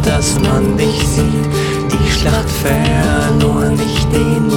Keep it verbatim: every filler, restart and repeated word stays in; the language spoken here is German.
dass man dich sieht. Die Schlacht verlor nicht den